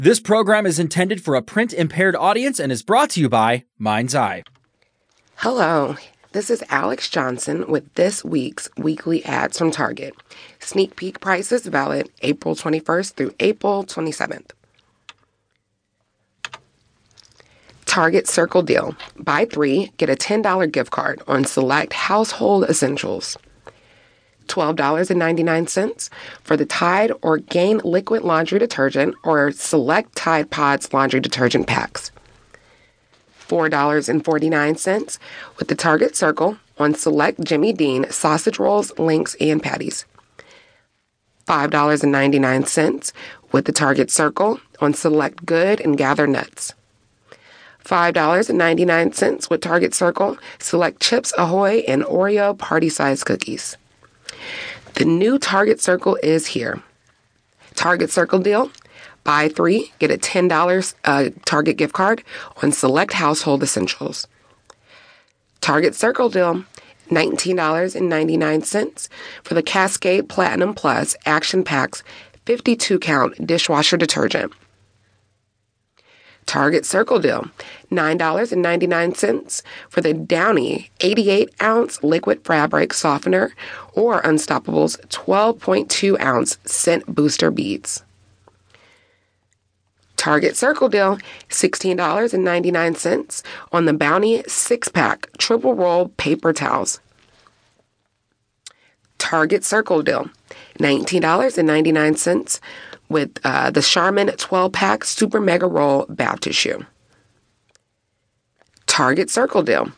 This program is intended for a print-impaired audience and is brought to you by Mind's Eye. Hello, this is Alex Johnson with this week's weekly ads from Target. Sneak peek prices valid April 21st through April 27th. Target Circle Deal. Buy 3, get a $10 gift card on select household essentials. $12.99 for the Tide or Gain liquid laundry detergent or select Tide Pods laundry detergent packs. $4.49 with the Target Circle on select Jimmy Dean sausage rolls, links, and patties. $5.99 with the Target Circle on select Good and Gather nuts. $5.99 with Target Circle, select Chips Ahoy and Oreo party-size cookies. The new Target Circle is here. Target Circle deal. Buy 3, get a $10 Target gift card on select household essentials. Target Circle deal. $19.99 for the Cascade Platinum Plus Action Packs 52-count dishwasher detergent. Target Circle deal, $9.99 for the Downy 88-ounce liquid fabric softener or Unstoppable's 12.2-ounce scent booster beads. Target Circle deal, $16.99 on the Bounty 6-pack triple roll paper towels. Target Circle deal, $19.99 with the Charmin 12-pack Super Mega Roll bath tissue. Target Circle deal,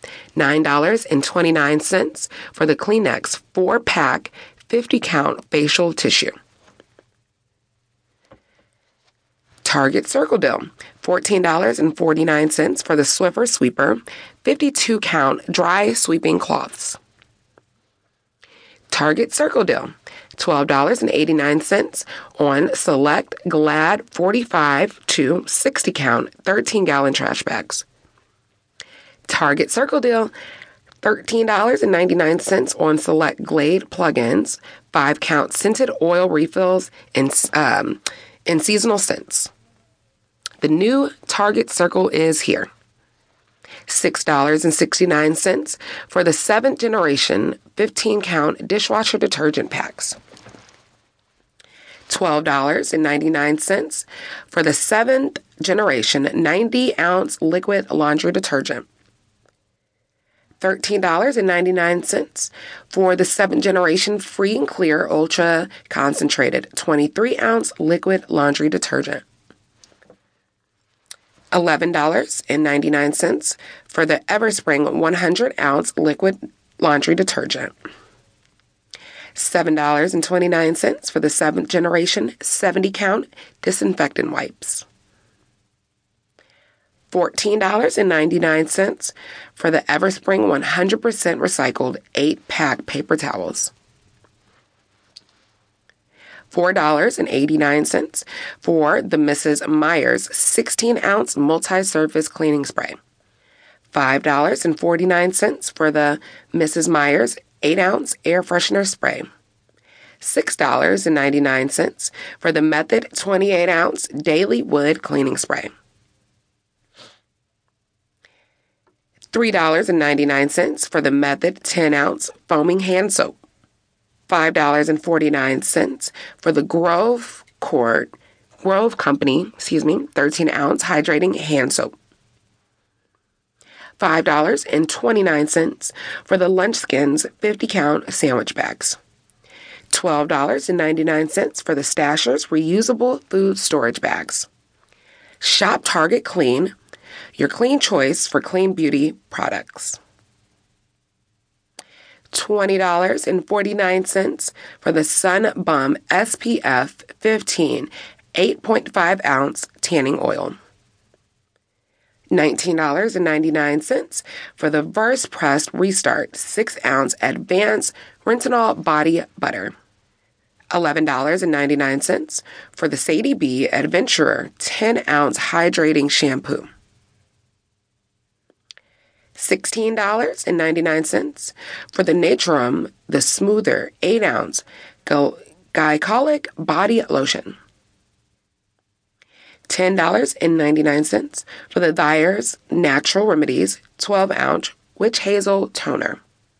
$9.29 for the Kleenex 4-pack 50-count facial tissue. Target Circle deal, $14.49 for the Swiffer Sweeper 52-count dry sweeping cloths. Target Circle deal, $12.89 on select Glad 45 to 60-count 13-gallon trash bags. Target Circle deal, $13.99 on select Glade plug-ins, 5-count scented oil refills, and seasonal scents. The new Target Circle is here. $6.69 for the 7th generation 15-count dishwasher detergent packs. $12.99 for the 7th generation 90-ounce liquid laundry detergent. $13.99 for the 7th generation free and clear ultra concentrated 23-ounce liquid laundry detergent. $11.99 for the Everspring 100-ounce liquid laundry detergent. $7.29 for the 7th generation 70-count disinfectant wipes. $14.99 for the Everspring 100% recycled 8-pack paper towels. $4.89 for the Mrs. Meyer's 16-ounce multi-surface cleaning spray. $5.49 for the Mrs. Meyer's 8-ounce air freshener spray. $6.99 for the Method 28-ounce daily wood cleaning spray. $3.99 for the Method 10-ounce foaming hand soap. $5.49 for the Grove Company, 13-ounce hydrating hand soap. $5.29 for the Lunchskins 50-count sandwich bags. $12.99 for the Stashers reusable food storage bags. Shop Target Clean, your clean choice for clean beauty products. $20.49 for the Sun Bum SPF 15 8.5-ounce tanning oil. $19.99 for the Verse Pressed Restart 6-ounce Advanced Retinol Body Butter. $11.99 for the Sadie B Adventurer 10-ounce Hydrating Shampoo. $16.99 for the Natrum The Smoother 8-ounce Glycolic Body Lotion. $10.99 for the Thayer's Natural Remedies 12-ounce Witch Hazel Toner.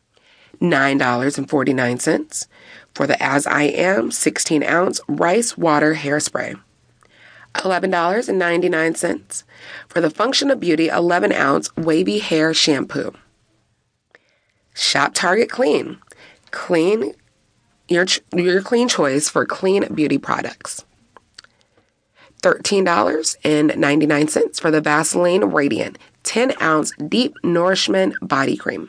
$9.49 for the As I Am 16-ounce Rice Water Hairspray. $11.99 for the Function of Beauty 11-ounce Wavy Hair Shampoo. Shop Target Clean. Clean your clean choice for clean beauty products. $13.99 for the Vaseline Radiant 10-ounce Deep Nourishment Body Cream.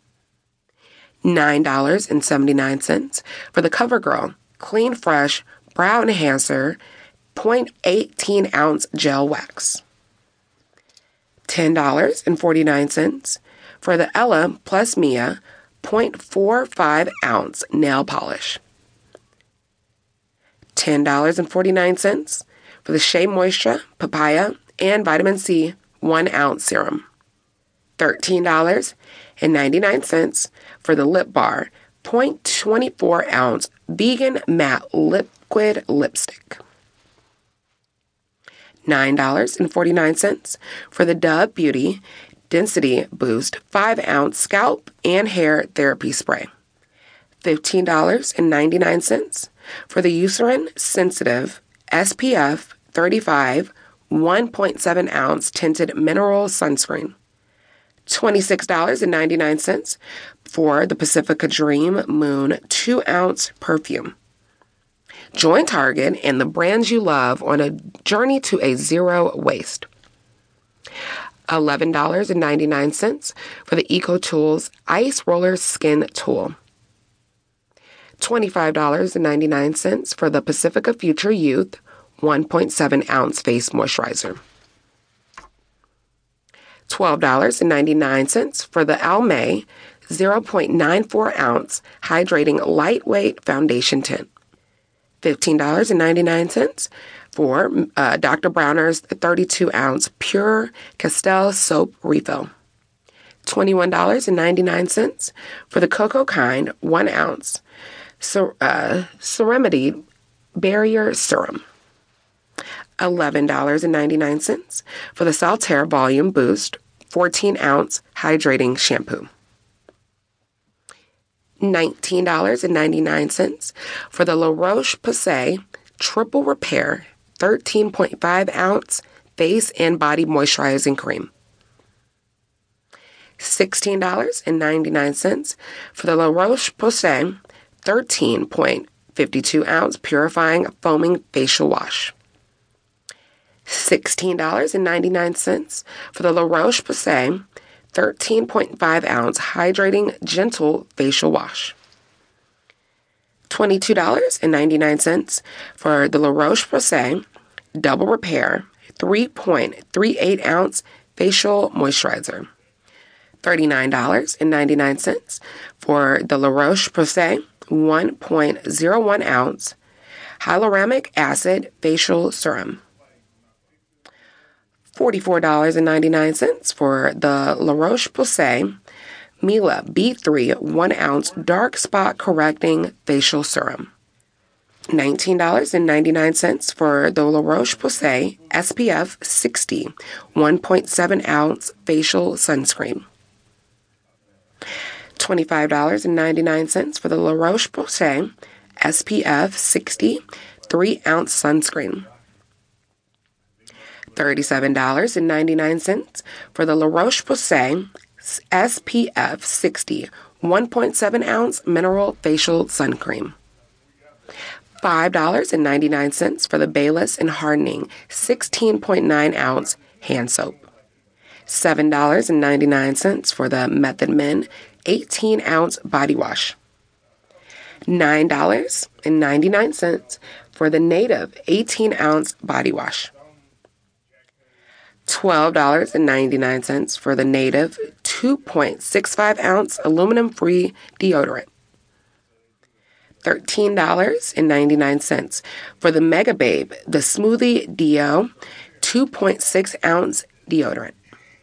$9.79 for the CoverGirl Clean Fresh Brow Enhancer 0.18-ounce Gel Wax. $10.49 for the Ella Plus Mia 0.45-ounce Nail Polish. $10.49 for the Shea Moisture Papaya and Vitamin C 1-ounce Serum. $13.99 for the Lip Bar 0.24-ounce Vegan Matte Liquid Lipstick. $9.49 for the Dove Beauty Density Boost 5-ounce Scalp and Hair Therapy Spray. $15.99 for the Eucerin Sensitive SPF 35 1.7-ounce Tinted Mineral Sunscreen. $26.99 for the Pacifica Dream Moon 2-ounce Perfume. Join Target and the brands you love on a journey to a zero waste. $11.99 for the EcoTools Ice Roller Skin Tool. $25.99 for the Pacifica Future Youth 1.7-ounce Face Moisturizer. $12.99 for the Almay 0.94-ounce Hydrating Lightweight Foundation Tint. $15.99 for Dr. Bronner's 32-ounce Pure Castile Soap Refill. $21.99 for the Cocoa Kind 1-ounce Serenity Barrier Serum. $11.99 for the Saltaire Volume Boost 14-ounce Hydrating Shampoo. $19.99 for the La Roche-Posay Triple Repair 13.5-ounce Face and Body Moisturizing Cream. $16.99 for the La Roche-Posay 13.52-ounce Purifying Foaming Facial Wash. $16.99 for the La Roche-Posay 13.5-ounce Hydrating Gentle Facial Wash. $22.99 for the La Roche-Posay Double Repair 3.38-ounce Facial Moisturizer. $39.99 for the La Roche-Posay 1.01-ounce Hyaluronic Acid Facial Serum. $44.99 for the La Roche-Posay Mila B3 1-ounce Dark Spot Correcting Facial Serum. $19.99 for the La Roche-Posay SPF 60 1.7-ounce Facial Sunscreen. $25.99 for the La Roche-Posay SPF 60 3-ounce Sunscreen. $37.99 for the La Roche-Posay SPF 60 1.7-ounce Mineral Facial Sun Cream. $5.99 for the Bayless and Hardening 16.9-ounce Hand Soap. $7.99 for the Method Men 18-ounce Body Wash. $9.99 for the Native 18-ounce Body Wash. $12.99 for the Native 2.65-ounce aluminum-free deodorant. $13.99 for the Mega Babe, the Smoothie Deo 2.6-ounce deodorant.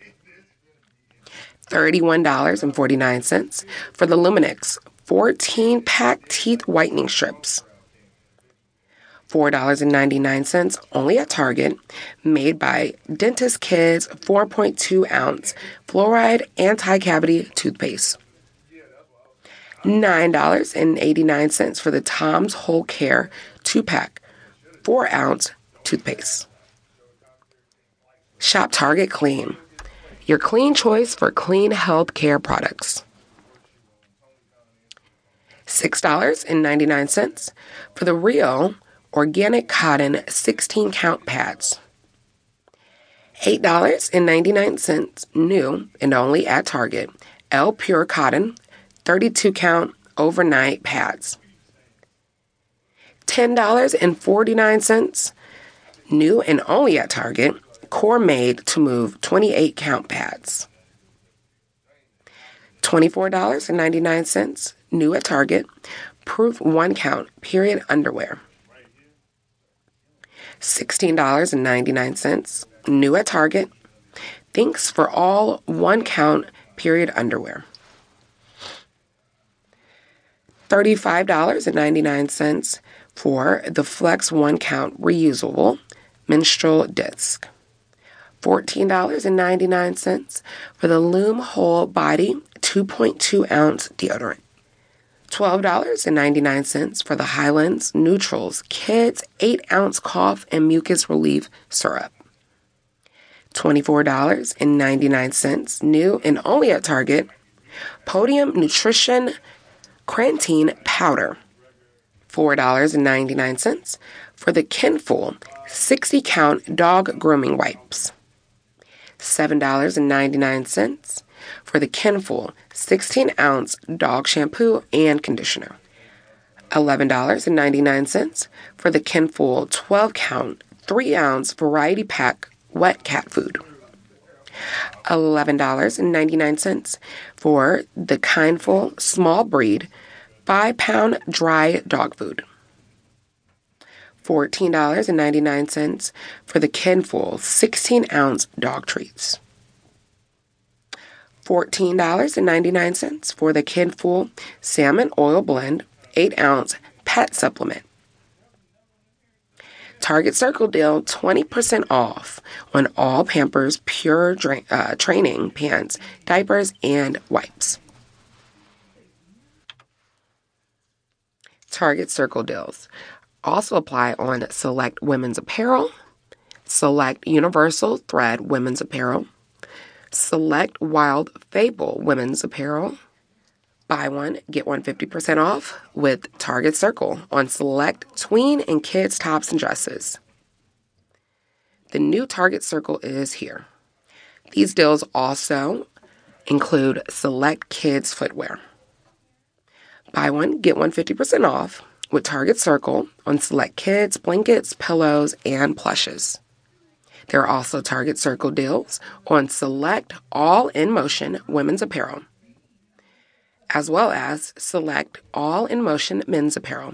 $31.49 for the Luminix 14-pack teeth whitening strips. $4.99 only at Target, made by Dentist Kids 4.2 ounce fluoride anti-cavity toothpaste. $9.89 for the Tom's Whole Care 2-pack 4 ounce toothpaste. Shop Target Clean, your clean choice for clean health care products. $6.99 for the Real Organic Cotton 16-count pads. $8.99 new and only at Target El Pure Cotton 32-count overnight pads. $10.49 new and only at Target Core Made to Move 28-count pads. $24.99 new at Target Proof 1-count period underwear. $16.99 new at Target Thinks for All 1-count period underwear. $35.99 for the Flex 1-count reusable menstrual disc. $14.99 for the Lume Whole Body 2.2 ounce deodorant. $12.99 for the Highlands Neutrals Kids 8 ounce cough and mucus relief syrup. $24.99 new and only at Target Podium Nutrition Creatine powder. $4.99 for the Kinful 60-count dog grooming wipes. $7.99 for the Kinful 16-ounce dog shampoo and conditioner. $11.99 for the Kinful 12-count 3-ounce variety pack wet cat food. $11.99 for the Kindful small breed 5-pound dry dog food. $14.99 for the Kinful 16-ounce dog treats. $14.99 for the Kinful salmon oil blend 8-ounce pet supplement. Target Circle deal 20% off on all Pampers Pure training pants, diapers, and wipes. Target Circle deals also apply on select women's apparel, select Universal Thread women's apparel, select Wild Fable women's apparel. Buy one, get one 50% off with Target Circle on select tween and kids tops and dresses. The new Target Circle is here. These deals also include select kids footwear. Buy one, get one 50% off with Target Circle on select kids, blankets, pillows, and plushes. There are also Target Circle deals on select All in Motion women's apparel, as well as select All in Motion men's apparel.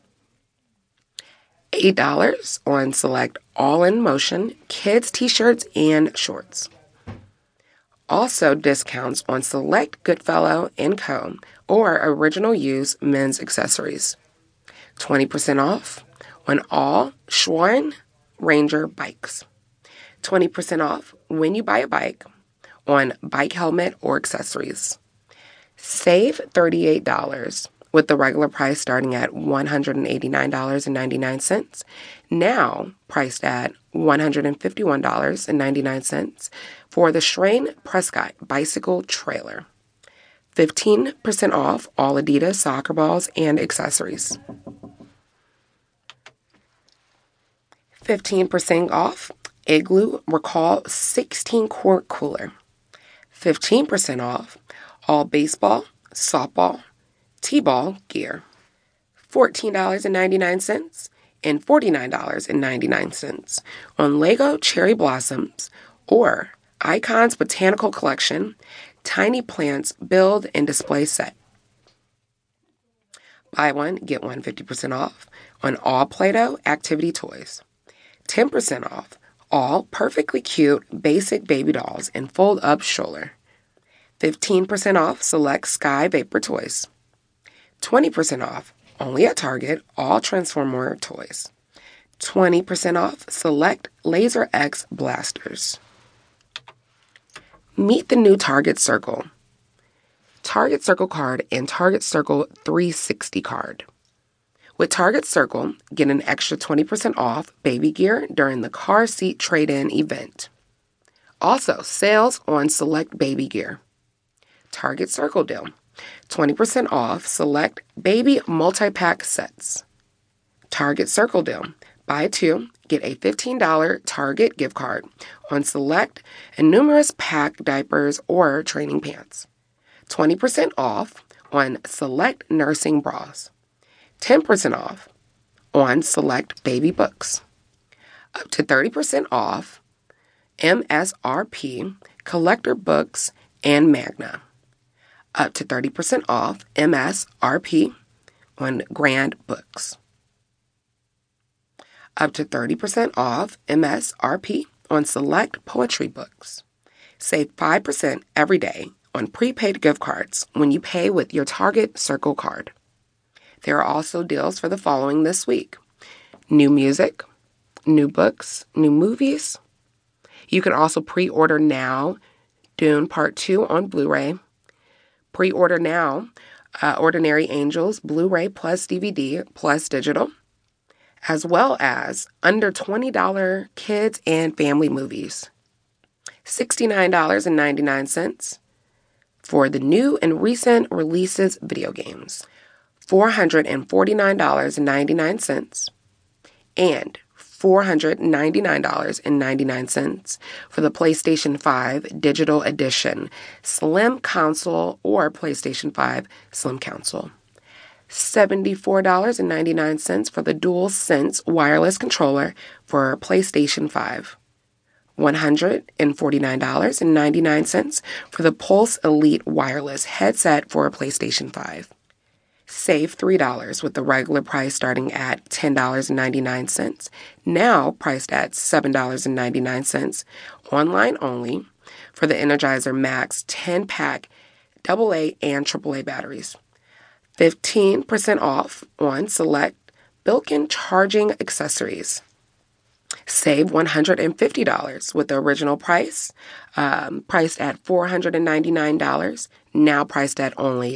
$8 on select All in Motion kids t-shirts and shorts. Also discounts on select Goodfellow & Co. or Original Use men's accessories. 20% off on all Schwarn Ranger bikes. 20% off when you buy a bike on bike helmet or accessories. Save $38 with the regular price starting at $189.99, now priced at $151.99 for the Schrain Prescott bicycle trailer. 15% off all Adidas soccer balls and accessories. 15% off Igloo Recall 16-quart cooler. 15% off all baseball, softball, t-ball gear. $14.99 and $49.99 on Lego Cherry Blossoms or Icons Botanical Collection Tiny Plants Build and Display Set. Buy one, get one 50% off on all Play-Doh activity toys. 10% off all perfectly cute basic baby dolls and fold-up stroller. 15% off select Sky Vapor toys. 20% off only at Target all Transformer toys. 20% off select Laser X blasters. Meet the new Target Circle. Target Circle card and Target Circle 360 card. With Target Circle, get an extra 20% off baby gear during the car seat trade-in event. Also, sales on select baby gear. Target Circle deal. 20% off select baby multi-pack sets. Target Circle deal. Buy two, get a $15 Target gift card on select and numerous pack diapers or training pants. 20% off on select nursing bras. 10% off on select baby books. Up to 30% off MSRP collector books and Magna. Up to 30% off MSRP on Grand books. Up to 30% off MSRP on select poetry books. Save 5% every day on prepaid gift cards when you pay with your Target Circle card. There are also deals for the following this week. New music, new books, new movies. You can also pre-order now Dune Part 2 on Blu-ray. Pre-order now Ordinary Angels Blu-ray plus DVD plus digital, as well as under $20 kids and family movies. $69.99 for the new and recent releases video games. $449.99 and $499.99 for the PlayStation 5 Digital Edition Slim Console or PlayStation 5 Slim Console. $74.99 for the DualSense wireless controller for PlayStation 5. $149.99 for the Pulse Elite wireless headset for PlayStation 5. Save $3 with the regular price starting at $10.99, now priced at $7.99, online only, for the Energizer Max 10-pack AA and AAA batteries. 15% off on select built-in charging accessories. Save $150 with the original price, priced at $499, now priced at only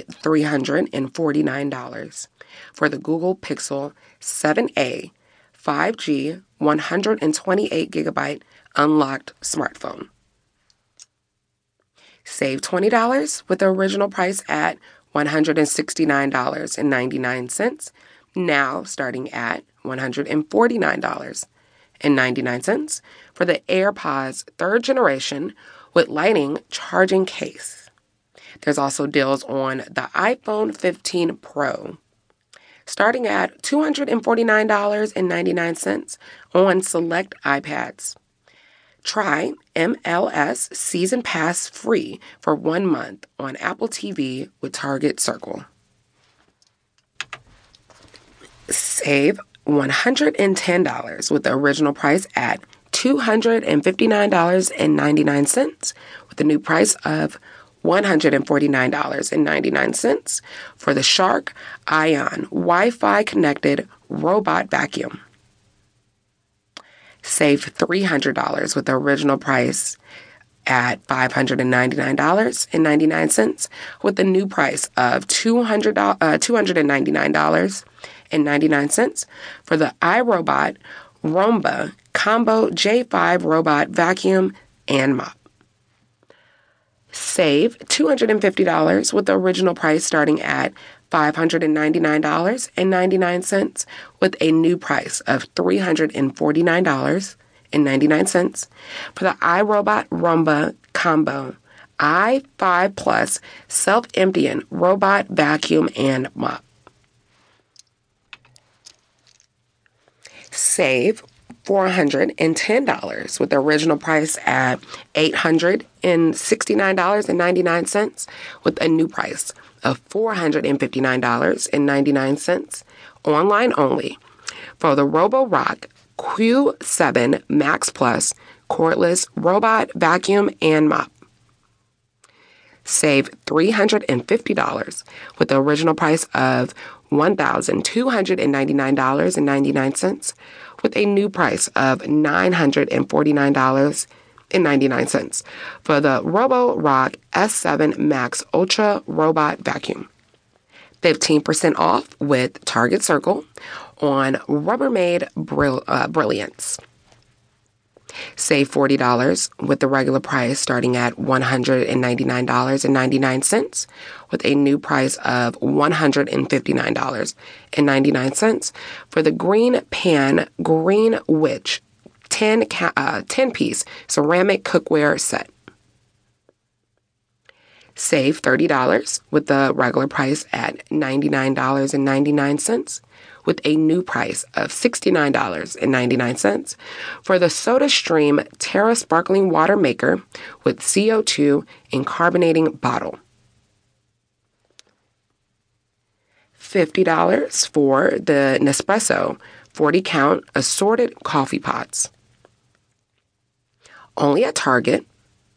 $349 for the Google Pixel 7a 5G 128GB unlocked smartphone. Save $20 with the original price at $169.99, now starting at $149.99 for the AirPods 3rd generation with Lightning charging case. There's also deals on the iPhone 15 Pro, starting at $249.99 on select iPads. Try MLS Season Pass free for 1 month on Apple TV with Target Circle. Save $110 with the original price at $259.99 with the new price of $149.99 for the Shark Ion Wi-Fi connected robot vacuum. Save $300 with the original price at $599.99 with the new price of $299.99 for the iRobot Roomba Combo J5 Robot Vacuum and Mop. Save $250 with the original price starting at $599.99 with a new price of $349.99 for the iRobot Roomba Combo i5 Plus Self-Emptying Robot Vacuum and Mop. Save $410 with the original price at $869.99 with a new price of $459.99 online only for the Roborock Q7 Max Plus cordless robot vacuum and mop. Save $350 with the original price of $1,299.99 with a new price of $949.99 for the Roborock S7 Max Ultra Robot Vacuum. 15% off with Target Circle on Rubbermaid Brilliance. Save $40 with the regular price starting at $199.99 with a new price of $159.99 for the Green Pan Green Witch 10-piece ceramic cookware set. Save $30 with the regular price at $99.99 with a new price of $69.99 for the SodaStream Terra Sparkling Water Maker with CO2 and carbonating bottle. $50 for the Nespresso 40-count assorted coffee pots. Only at Target.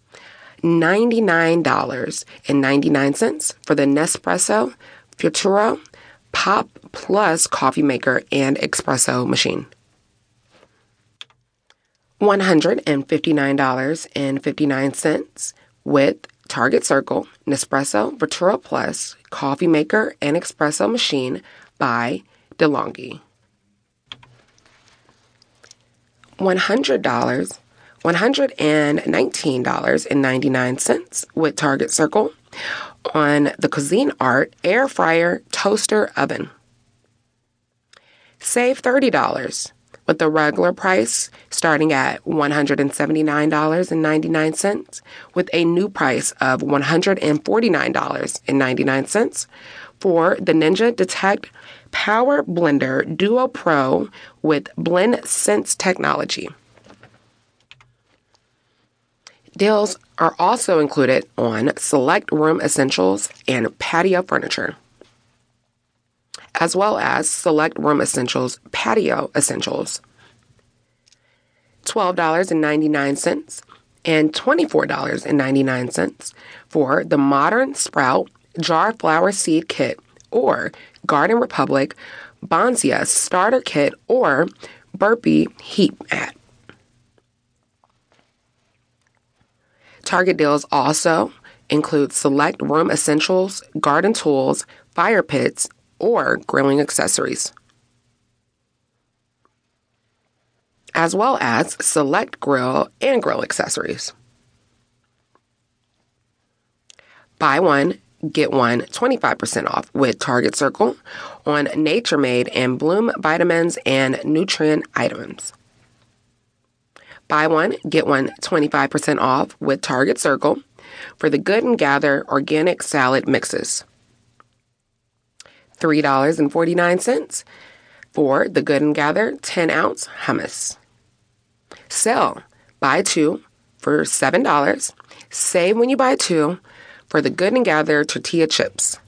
$99.99 for the Nespresso Futuro Pop Plus coffee maker and espresso machine. $159.59 with Target Circle Nespresso Futuro Plus coffee maker and espresso machine by DeLonghi. $119.99 with Target Circle on the Cuisine Art Air Fryer Toaster Oven. Save $30 with the regular price starting at $179.99 with a new price of $149.99 for the Ninja Detect Power Blender Duo Pro with Blend Sense technology. Deals are also included on select room essentials and patio furniture, as well as select room essentials, patio essentials. $12.99 and $24.99 for the Modern Sprout Jar Flower Seed Kit or Garden Republic Bonsai Starter Kit or Burpee Heat Mat. Target deals also include select room essentials, garden tools, fire pits, or grilling accessories, as well as select grill and grill accessories. Buy one, get one 25% off with Target Circle on Nature Made and Bloom vitamins and nutrient items. Buy one, get one 25% off with Target Circle for the Good and Gather organic salad mixes. $3.49 for the Good and Gather 10-ounce hummus. Sale, buy two for $7. Save when you buy two for the Good and Gather tortilla chips.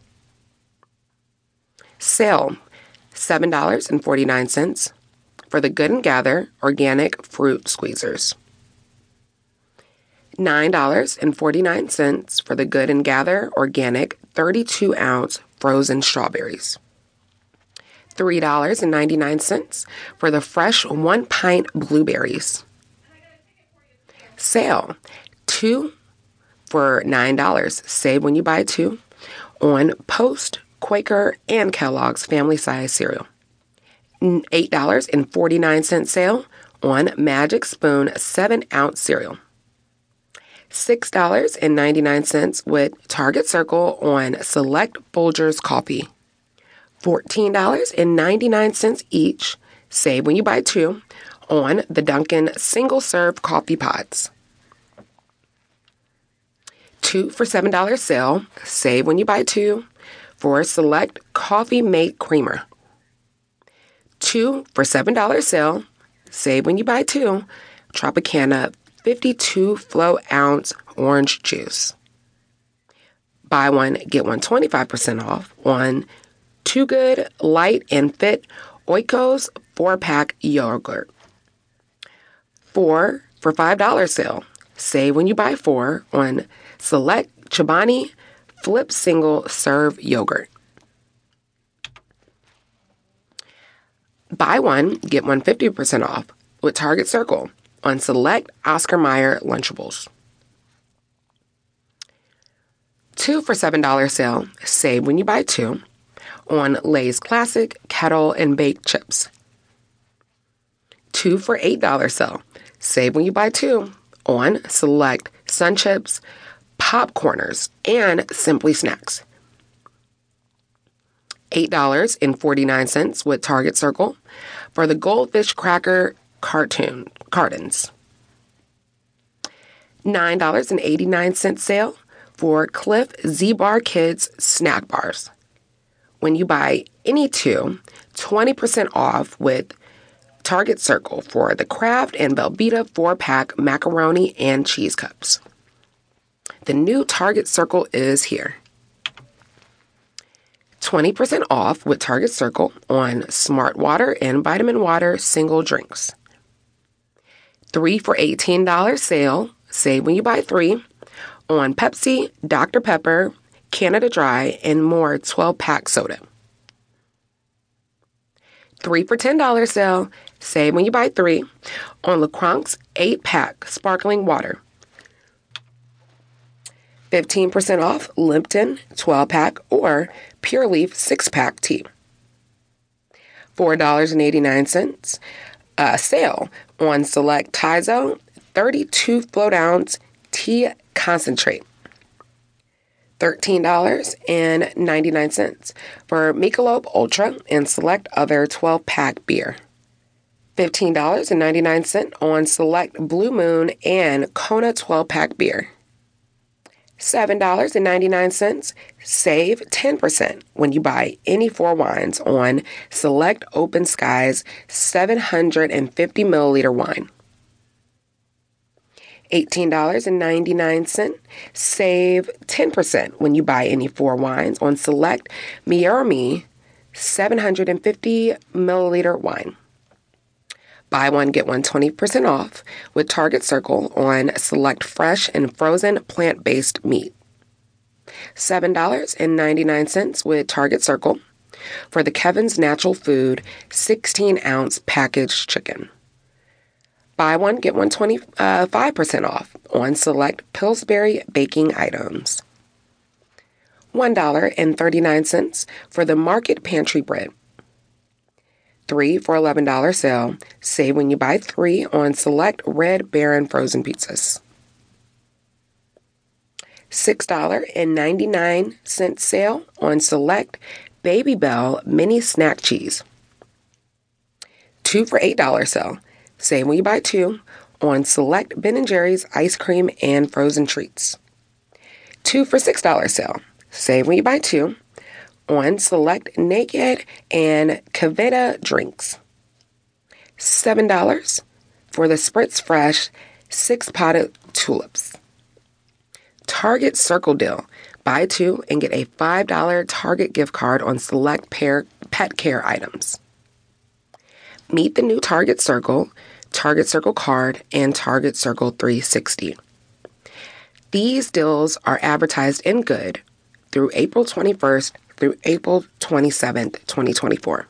Sale, $7.49 for the Good and Gather organic fruit squeezers. $9.49 for the Good and Gather organic 32-ounce frozen strawberries. $3.99 for the fresh 1-pint blueberries. Sale, 2 for $9. Save when you buy two on Post, Quaker, and Kellogg's family size cereal. $8.49 sale on Magic Spoon 7-ounce cereal. $6.99 with Target Circle on select Folgers coffee. $14.99 each, save when you buy two, on the Dunkin' single-serve coffee pods. 2 for $7 sale, save when you buy two, for select Coffee Mate Creamer. 2 for $7 sale, save when you buy two, Tropicana 52 flow-ounce orange juice. Buy one, get one 25% off on Too Good Light and Fit Oikos 4-pack yogurt. 4 for $5 sale, save when you buy 4 on select Chobani Flip Single Serve yogurt. Buy one, get one 50% off with Target Circle on select Oscar Mayer Lunchables. 2 for $7 sale, save when you buy 2, on Lay's Classic, Kettle, and Baked chips. 2 for $8 sale, save when you buy 2, on select Sun Chips, Popcorners, and Simply Snacks. $8.49 with Target Circle for the Goldfish Cracker cartons. $9.89 sale for Cliff Z-Bar Kids snack bars. When you buy any 2, 20% off with Target Circle for the Kraft and Velveeta 4-pack macaroni and cheese cups. The new Target Circle is here. 20% off with Target Circle on Smart Water and Vitamin Water single drinks. 3 for $18 sale, save when you buy 3, on Pepsi, Dr. Pepper, Canada Dry, and more 12-pack soda. 3 for $10 sale, save when you buy 3, on LaCroix's 8-pack sparkling water. 15% off Lipton 12-pack or Pure Leaf 6-pack tea. $4.89 sale on select Tizo 32 float-ounce tea concentrate. $13.99 for Michelob Ultra and select other 12-pack beer. $15.99 on select Blue Moon and Kona 12-pack beer. $7.99, save 10% when you buy any 4 wines on select Open Skies 750 milliliter wine. $18.99, save 10% when you buy any 4 wines on select Miami 750 milliliter wine. Buy one, get one 20% off with Target Circle on select fresh and frozen plant-based meat. $7.99 with Target Circle for the Kevin's Natural Food 16-ounce packaged chicken. Buy one, get one 25% off on select Pillsbury baking items. $1.39 for the Market Pantry bread. 3 for $11 sale, save when you buy 3 on select Red Baron frozen pizzas. $6.99 sale on select Baby Bell mini snack cheese. 2 for $8 sale, save when you buy 2 on select Ben & Jerry's ice cream and frozen treats. 2 for $6 sale, save when you buy 2 on select Naked and Cavetta drinks. $7 for the Spritz Fresh 6-potted tulips. Target Circle deal. Buy 2 and get a $5 Target gift card on select pet care items. Meet the new Target Circle card, and Target Circle 360. These deals are advertised in good through April 21st through April 27th, 2024.